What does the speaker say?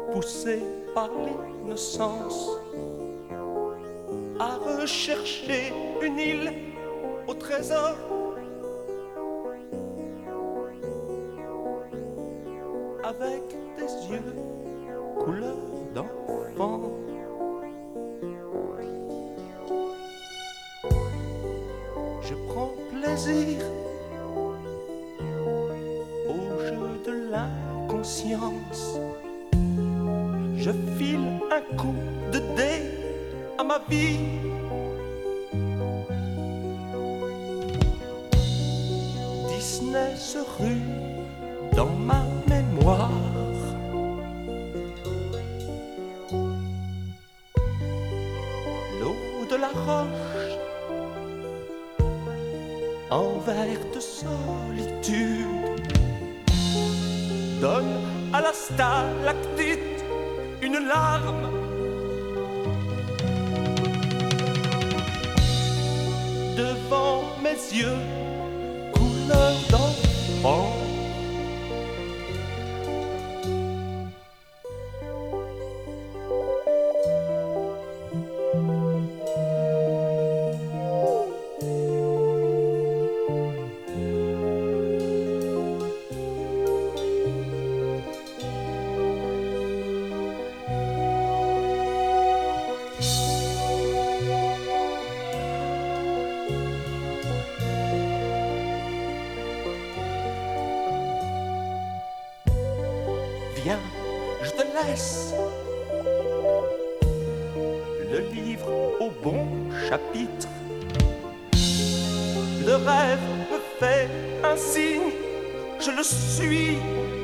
poussé par l'innocence à rechercher une île au trésor. Avec des yeux couleur d'enfant. Je prends plaisir au jeu de l'inconscience. Je file un coup de dé à ma vie. Disney se rue dans ma mémoire. L'eau de la roche en verre de solitude donne à la stalactite une larme. Devant mes yeux, couleur d'enfant. Viens, je te laisse le livre au bon chapitre. Le rêve me fait un signe, je le suis.